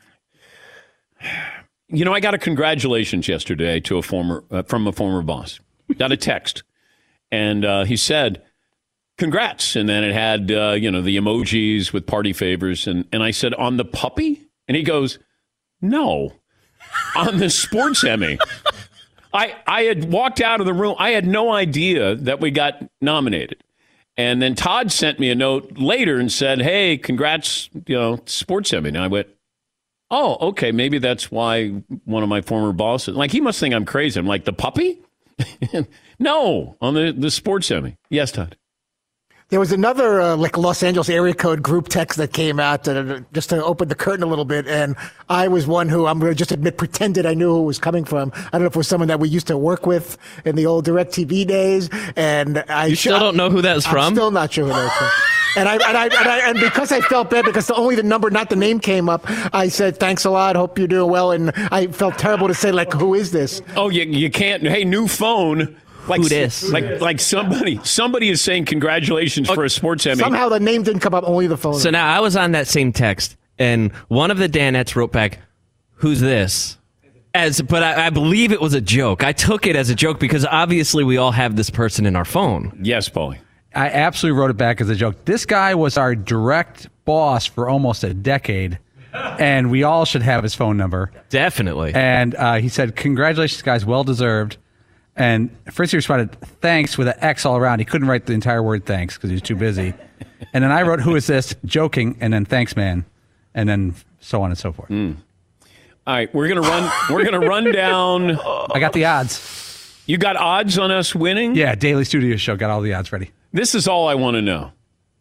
you know, I got a congratulations yesterday to a former uh, from a former boss. Got a text. And uh, he said, congrats. And then it had, uh, you know, the emojis with party favors. And, and I said, on the puppy? And he goes, no, on the sports Emmy. I, I had walked out of the room. I had no idea that we got nominated. And then Todd sent me a note later and said, hey, congrats, you know, sports Emmy. And I went, oh, okay, maybe that's why one of my former bosses, like, he must think I'm crazy. I'm like, the puppy? No, on the, the sports Emmy. Yes, Todd. There was another uh, like Los Angeles area code group text that came out uh, just to open the curtain a little bit, and I was one who, I'm going to just admit, pretended I knew who it was coming from. I don't know if it was someone that we used to work with in the old DirecTV days, and I you still sh- don't know who that's I'm from. I'm still not sure who that's from. And I, and I and I and because I felt bad because the, only the number, not the name, came up, I said thanks a lot. Hope you're doing well, and I felt terrible to say, like, who is this? Oh, you you can't. Hey, new phone. Like, Who dis? Like, like somebody, somebody is saying congratulations for a sports Emmy. Somehow the name didn't come up, only the phone. So now I was on that same text, and one of the Danettes wrote back, "Who's this?" As, but I, I believe it was a joke. I took it as a joke because obviously we all have this person in our phone. Yes, Paulie. I absolutely wrote it back as a joke. This guy was our direct boss for almost a decade, and we all should have his phone number. Definitely. And uh, he said, "Congratulations, guys, well deserved." And first he responded, "Thanks," with an X all around. He couldn't write the entire word thanks because he was too busy. And then I wrote, "Who is this?" joking, and then "Thanks, man," and then so on and so forth. Mm. All right, we're gonna run. We're gonna run down. I got the odds. You got odds on us winning? Yeah, Daily Studio Show got all the odds ready. This is all I want to know.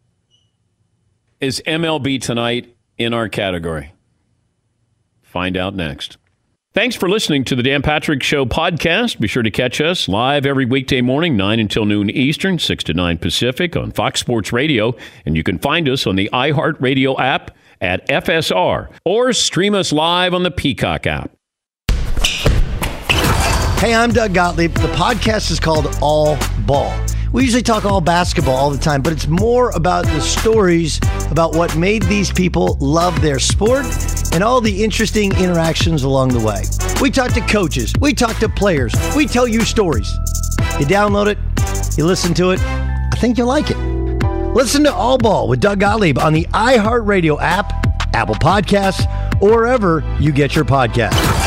Is M L B Tonight in our category? Find out next. Thanks for listening to the Dan Patrick Show podcast. Be sure to catch us live every weekday morning, nine until noon Eastern, six to nine Pacific on Fox Sports Radio. And you can find us on the iHeartRadio app at F S R or stream us live on the Peacock app. Hey, I'm Doug Gottlieb. The podcast is called All Ball. We usually talk all basketball all the time, but it's more about the stories about what made these people love their sport and all the interesting interactions along the way. We talk to coaches. We talk to players. We tell you stories. You download it. You listen to it. I think you'll like it. Listen to All Ball with Doug Gottlieb on the iHeartRadio app, Apple Podcasts, or wherever you get your podcasts.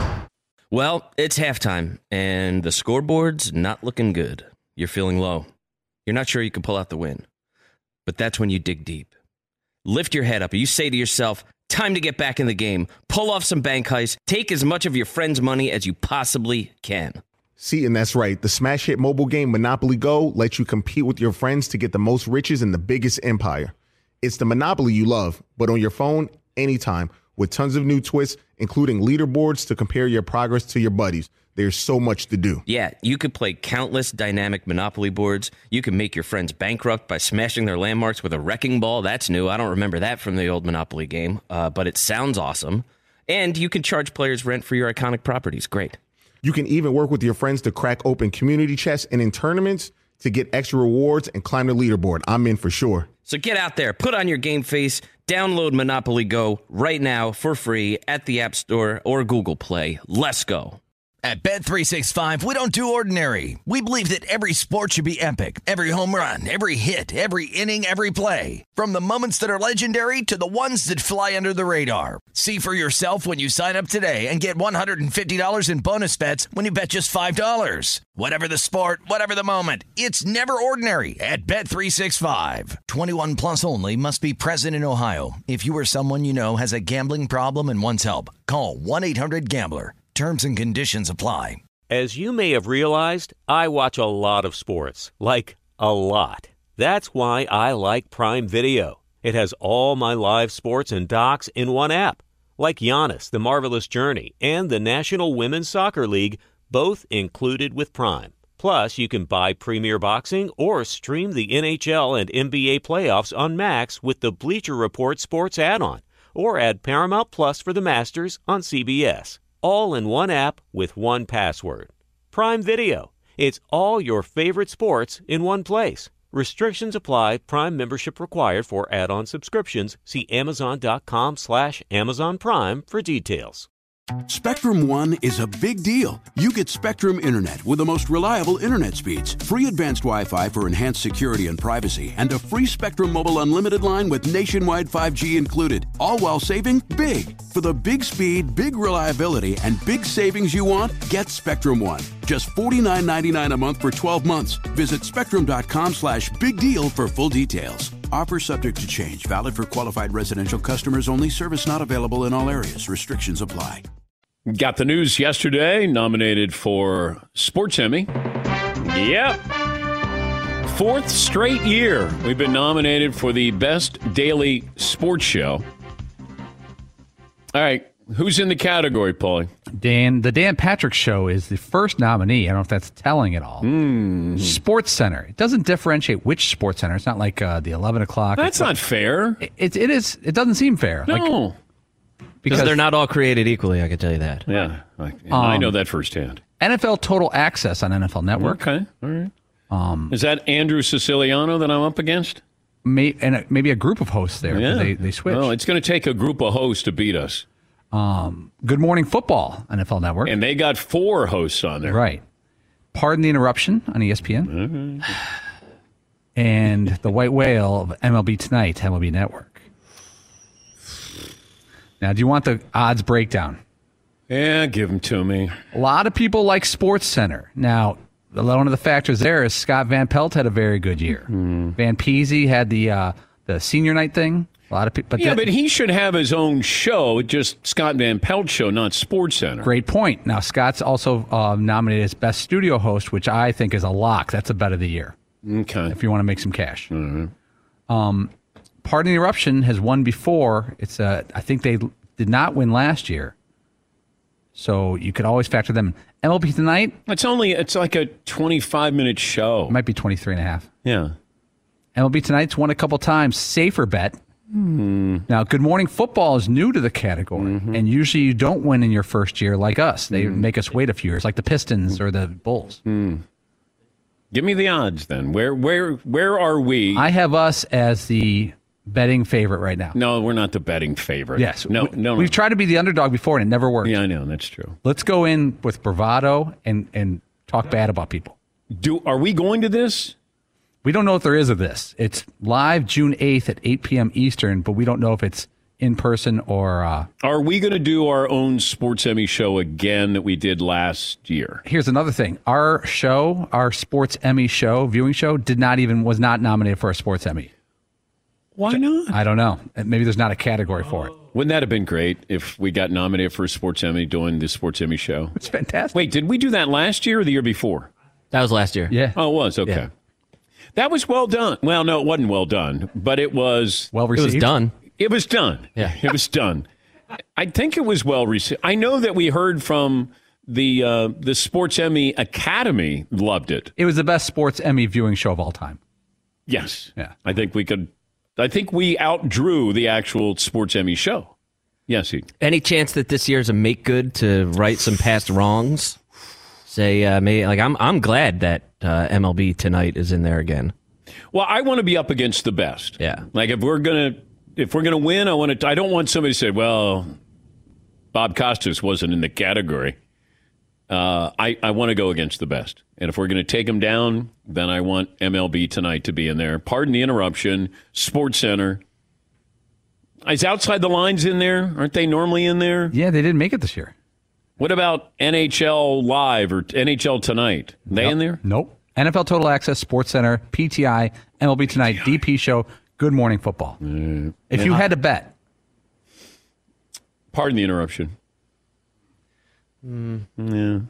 Well, it's halftime, and the scoreboard's not looking good. You're feeling low. You're not sure you can pull out the win. But that's when you dig deep. Lift your head up, and you say to yourself, time to get back in the game. Pull off some bank heists. Take as much of your friend's money as you possibly can. See, and that's right. The smash hit mobile game Monopoly Go lets you compete with your friends to get the most riches in the biggest empire. It's the Monopoly you love, but on your phone, anytime, with tons of new twists, including leaderboards to compare your progress to your buddies. There's so much to do. Yeah, you could play countless dynamic Monopoly boards. You can make your friends bankrupt by smashing their landmarks with a wrecking ball. That's new. I don't remember that from the old Monopoly game, uh, but it sounds awesome. And you can charge players rent for your iconic properties. Great. You can even work with your friends to crack open community chests and in tournaments to get extra rewards and climb the leaderboard. I'm in for sure. So get out there, put on your game face, download Monopoly Go right now for free at the App Store or Google Play. Let's go. At Bet three sixty-five, we don't do ordinary. We believe that every sport should be epic. Every home run, every hit, every inning, every play. From the moments that are legendary to the ones that fly under the radar. See for yourself when you sign up today and get one hundred fifty dollars in bonus bets when you bet just five dollars. Whatever the sport, whatever the moment, it's never ordinary at Bet three sixty-five. twenty-one plus only. Must be present in Ohio. If you or someone you know has a gambling problem and wants help, call one eight hundred gambler. Terms and conditions apply. As you may have realized, I watch a lot of sports. Like, a lot. That's why I like Prime Video. It has all my live sports and docs in one app. Like Giannis, The Marvelous Journey, and the National Women's Soccer League, both included with Prime. Plus, you can buy Premier Boxing or stream the N H L and N B A playoffs on Max with the Bleacher Report Sports add-on. Or add Paramount Plus for the Masters on C B S. All in one app with one password. Prime Video. It's all your favorite sports in one place. Restrictions apply. Prime membership required for add-on subscriptions. See amazon.com slash Amazon Prime for details. Spectrum One is a big deal. You get Spectrum Internet with the most reliable internet speeds, free advanced Wi-Fi for enhanced security and privacy, and a free Spectrum Mobile Unlimited line with nationwide five G included, all while saving big. For the big speed, big reliability, and big savings you want, get Spectrum One. Just forty-nine ninety-nine a month for twelve months. Visit spectrum.com slash big deal for full details. Offer subject to change. Valid for qualified residential customers only. Service not available in all areas. Restrictions apply. Got the news yesterday. Nominated for Sports Emmy. Yep. Fourth straight year we've been nominated for the best daily sports show. All right. Who's in the category, Paulie? Dan, the Dan Patrick Show is the first nominee. I don't know if that's telling at all. Mm. Sports Center. It doesn't differentiate which Sports Center. It's not like uh, the eleven o'clock. That's it's not like, fair. It, it, it is. It doesn't seem fair. No. Like, because they're not all created equally, I can tell you that. Yeah. I, Um, I know that firsthand. N F L Total Access on N F L Network. Okay. All right. Um, Is that Andrew Siciliano that I'm up against? May, and uh, maybe a group of hosts there. 'Cause Yeah. They, they switch. Well, it's going to take a group of hosts to beat us. Um, Good Morning Football, N F L Network. And they got four hosts on there. Right. Pardon the Interruption on E S P N. Mm-hmm. And The White Whale of M L B Tonight, M L B Network. Now, do you want the odds breakdown? Yeah, give them to me. A lot of people like Sports Center. Now, one of the factors there is Scott Van Pelt had a very good year. Mm. Van Peasy had the uh, the senior night thing. A lot of people. But yeah, that, but he should have his own show, just Scott Van Pelt show, not Sports Center. Great point. Now, Scott's also uh, nominated as Best Studio Host, which I think is a lock. That's a bet of the year. Okay. If you want to make some cash. Mm-hmm. Um, Pardon the Interruption has won before. It's uh, I think they did not win last year. So you could always factor them in. M L B Tonight? It's only, it's like a twenty-five minute show. It might be twenty-three and a half. Yeah. M L B Tonight's won a couple times. Safer bet. Mm. Now, Good Morning Football is new to the category, Mm-hmm. and usually you don't win in your first year like us. They Mm. make us wait a few years, like the Pistons or the Bulls. Mm. Give me the odds then. Where where where are we? I have us as the betting favorite right now. No, we're not the betting favorite. Yes. No, we, no, no. We've tried to be the underdog before, and it never worked. Yeah, I know. That's true. Let's go in with bravado and, and talk bad about people. Do Are we going to this? We don't know if there is a this. It's live June eighth at eight p.m. Eastern, but we don't know if it's in person or... Uh, Are we going to do our own Sports Emmy show again that we did last year? Here's another thing. Our show, our Sports Emmy show, viewing show, did not even, was not nominated for a Sports Emmy. Why not? I don't know. Maybe there's not a category for it. Wouldn't that have been great if we got nominated for a Sports Emmy doing the Sports Emmy show? It's fantastic. Wait, did we do that last year or the year before? That was last year. Yeah. Oh, it was? Okay. Yeah. That was well done. Well, no, it wasn't well done, but it was... Well It received. was done. It was done. Yeah. It was done. I think it was well received. I know that we heard from the uh, the Sports Emmy Academy loved it. It was the best Sports Emmy viewing show of all time. Yes. Yeah. I think we could... I think we outdrew the actual Sports Emmy show. Yes, he. Any chance that this year's a make good to right some past wrongs? Say, uh, maybe, like I'm, I'm glad that uh, M L B Tonight is in there again. Well, I want to be up against the best. Yeah. Like if we're gonna if we're gonna win, I want to. I don't want somebody to say, "Well, Bob Costas wasn't in the category." Uh, I I want to go against the best, and if we're going to take them down, then I want M L B Tonight to be in there. Pardon the interruption. Sports Center. Is Outside the Lines in there? Aren't they normally in there? Yeah, they didn't make it this year. What about N H L Live or N H L Tonight? They Nope. in there? Nope. N F L Total Access, Sports Center, P T I, M L B Tonight, D P Show, Good Morning Football. Mm. If you had to bet. Pardon the interruption. Mm. Yeah.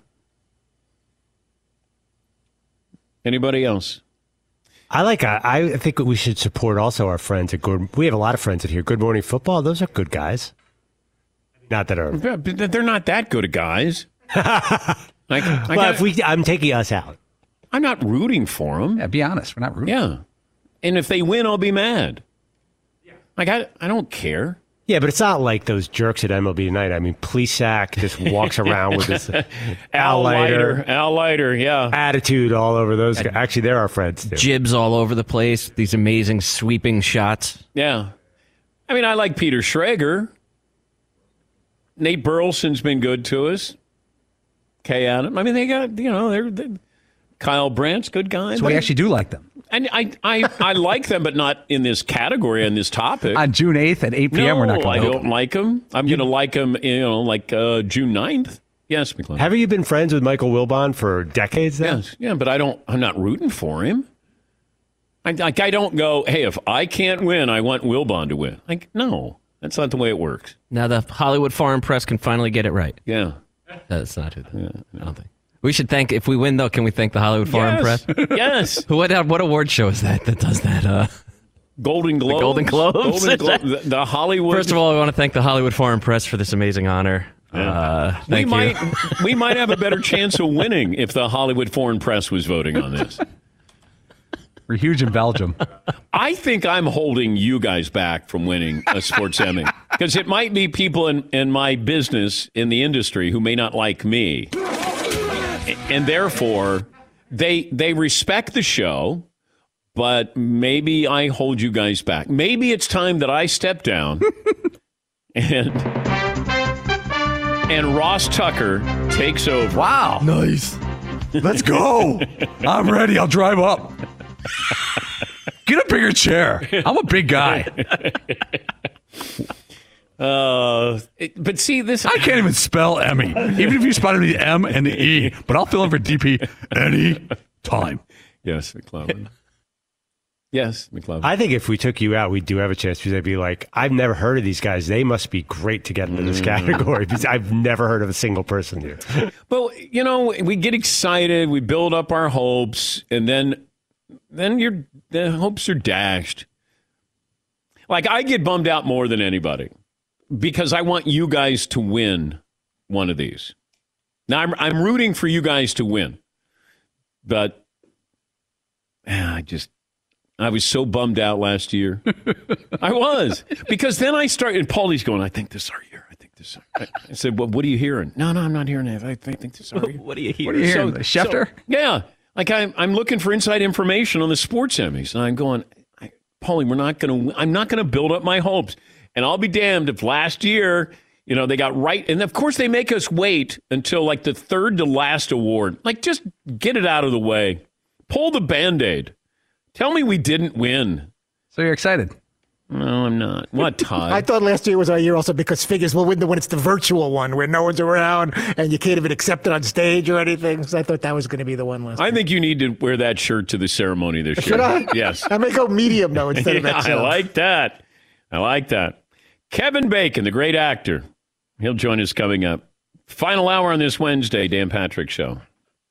Anybody else? I like. I, I think we should support also our friends at Good. We have a lot of friends at here. Good Morning Football. Those are good guys. Not that are. They're not that good of guys. like, I well, gotta, if we, I'm taking us out. I'm not rooting for them. Yeah, be honest. We're not rooting. Yeah. And if they win, I'll be mad. Like, I, I don't care. Yeah, but it's not like those jerks at M L B Tonight. I mean, Plesac just walks around with this Al Leiter. Al Leiter, yeah. attitude all over those guys. Actually, they're our friends, too. Jibs all over the place. These amazing sweeping shots. Yeah. I mean, I like Peter Schrager. Nate Burleson's been good to us. Kay Adam. I mean, they got, you know, they're, they're Kyle Brandt's good guy. So we actually do like them. And I, I, I like them, but not in this category, on this topic. On June eighth at eight p.m., no, we're not going I to don't like them. I'm going to like them, you know, like uh, June ninth. Yes, McClellan. Haven't you been friends with Michael Wilbon for decades now? Yes, yeah, but I don't, I'm not rooting for him. I, like, I don't go, hey, if I can't win, I want Wilbon to win. Like, no, that's not the way it works. Now the Hollywood Foreign Press can finally get it right. Yeah. That's not who. Yeah, I don't think. We should thank, if we win, though, can we thank the Hollywood Foreign yes. Press? Yes. What what award show is that that does that? Uh, Golden Globes. The Golden Globes. Golden Glo- the, the Hollywood. First of all, I want to thank the Hollywood Foreign Press for this amazing honor. Yeah. Uh, we thank you. might we might have a better chance of winning if the Hollywood Foreign Press was voting on this. We're huge in Belgium. I think I'm holding you guys back from winning a Sports Emmy because it might be people in, in my business, in the industry, who may not like me. And therefore, they they respect the show, but maybe I hold you guys back. Maybe it's time that I step down and and Ross Tucker takes over. Wow. Nice. Let's go. I'm ready. I'll drive up. Get a bigger chair. I'm a big guy. Uh, it, but see, this... I can't even spell Emmy, even if you spelled the M and the E, but I'll fill in for D P any time. Yes, McClellan. Yes, McClellan. I think if we took you out, we do have a chance because I'd be like, I've never heard of these guys. They must be great to get into this category because I've never heard of a single person here. Well, you know, we get excited, we build up our hopes, and then then your the hopes are dashed. Like, I get bummed out more than anybody because I want you guys to win one of these. Now, I'm I'm rooting for you guys to win, but man, I just I was so bummed out last year. I was, because then I started, and Paulie's going, I think this is our year. I think this is our year. I said, well, what are you hearing? No, no, I'm not hearing that. I think this is our year. What are you hearing? What are you hearing? So, Schefter? So, yeah. Like, I'm, I'm looking for inside information on the sports Emmys, and I'm going, I, Paulie, we're not going to, I'm not going to build up my hopes. And I'll be damned if last year, you know, they got right. And of course, they make us wait until like the third to last award. Like, just get it out of the way. Pull the Band-Aid. Tell me we didn't win. So you're excited? No, I'm not. What, Todd? I thought last year was our year also because figures will win the when it's the virtual one where no one's around and you can't even accept it on stage or anything. So I thought that was going to be the one last I year. think you need to wear that shirt to the ceremony this Should year. I? Yes. I may go medium, though, instead of Yeah, X L. I like that. I like that. Kevin Bacon, the great actor. He'll join us coming up. Final hour on this Wednesday, Dan Patrick Show.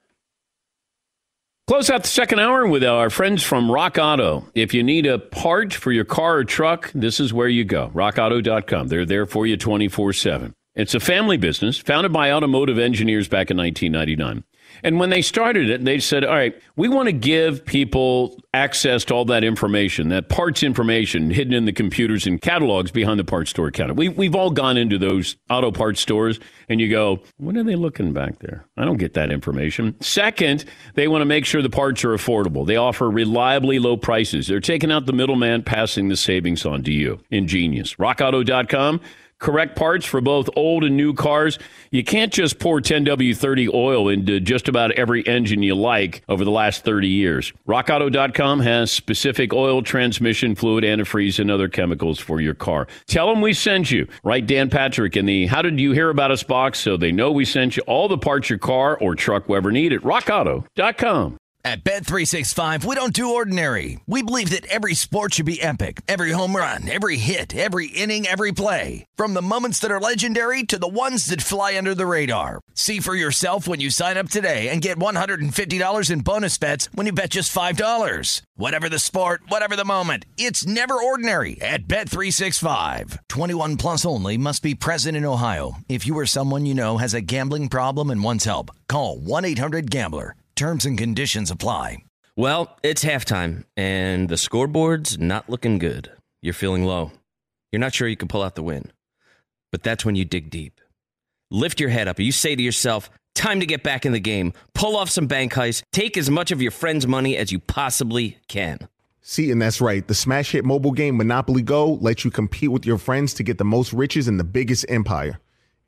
Close out the second hour with our friends from Rock Auto. If you need a part for your car or truck, this is where you go. rock auto dot com. They're there for you twenty-four seven. It's a family business founded by automotive engineers back in nineteen ninety-nine. And when they started it, they said, all right, we want to give people access to all that information, that parts information hidden in the computers and catalogs behind the parts store counter. We, we've all gone into those auto parts stores and you go, what are they looking back there? I don't get that information. Second, they want to make sure the parts are affordable. They offer reliably low prices. They're taking out the middleman, passing the savings on to you. Ingenious. rock auto dot com. Correct parts for both old and new cars. You can't just pour ten W thirty oil into just about every engine you like over the last thirty years. rock auto dot com has specific oil, transmission fluid, antifreeze, and other chemicals for your car. Tell them we sent you. Write Dan Patrick in the How Did You Hear About Us box so they know we sent you all the parts your car or truck will ever need at rock auto dot com. At Bet three sixty-five, we don't do ordinary. We believe that every sport should be epic. Every home run, every hit, every inning, every play. From the moments that are legendary to the ones that fly under the radar. See for yourself when you sign up today and get one hundred fifty dollars in bonus bets when you bet just five dollars. Whatever the sport, whatever the moment, it's never ordinary at Bet three sixty-five. twenty-one plus only. Must be present in Ohio. If you or someone you know has a gambling problem and wants help, call one eight hundred gambler. Terms and conditions apply. Well, it's halftime, and the scoreboard's not looking good. You're feeling low. You're not sure you can pull out the win. But that's when you dig deep. Lift your head up, and you say to yourself, time to get back in the game. Pull off some bank heists. Take as much of your friend's money as you possibly can. See, and that's right. The smash hit mobile game Monopoly Go lets you compete with your friends to get the most riches in the biggest empire.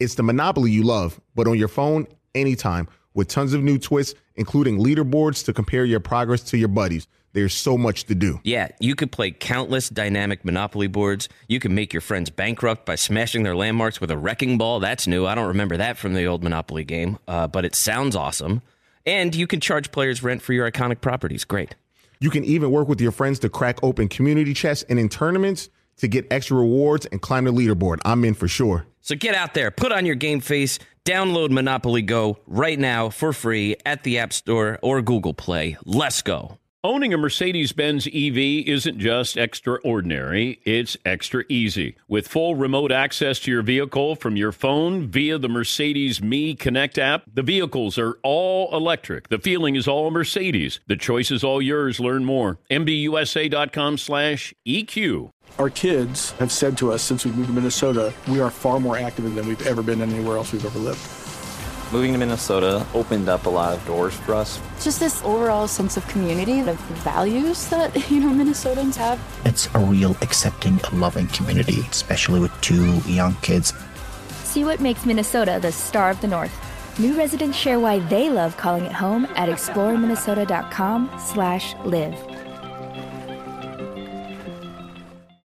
It's the Monopoly you love, but on your phone, anytime, with tons of new twists, including leaderboards to compare your progress to your buddies. There's so much to do. Yeah, you could play countless dynamic Monopoly boards. You can make your friends bankrupt by smashing their landmarks with a wrecking ball. That's new. I don't remember that from the old Monopoly game, uh, but it sounds awesome. And you can charge players rent for your iconic properties. Great. You can even work with your friends to crack open community chests and in tournaments to get extra rewards and climb the leaderboard. I'm in for sure. So get out there, put on your game face, download Monopoly Go right now for free at the App Store or Google Play. Let's go. Owning a Mercedes-Benz E V isn't just extraordinary, it's extra easy. With full remote access to your vehicle from your phone via the Mercedes Me Connect app, the vehicles are all electric. The feeling is all Mercedes. The choice is all yours. Learn more. M B U S A dot com slash E Q. Our kids have said to us since we moved to Minnesota, we are far more active than we've ever been anywhere else we've ever lived. Moving to Minnesota opened up a lot of doors for us. Just this overall sense of community, the values that, you know, Minnesotans have. It's a real accepting, loving community, especially with two young kids. See what makes Minnesota the star of the North. New residents share why they love calling it home at exploreminnesota dot com slash live.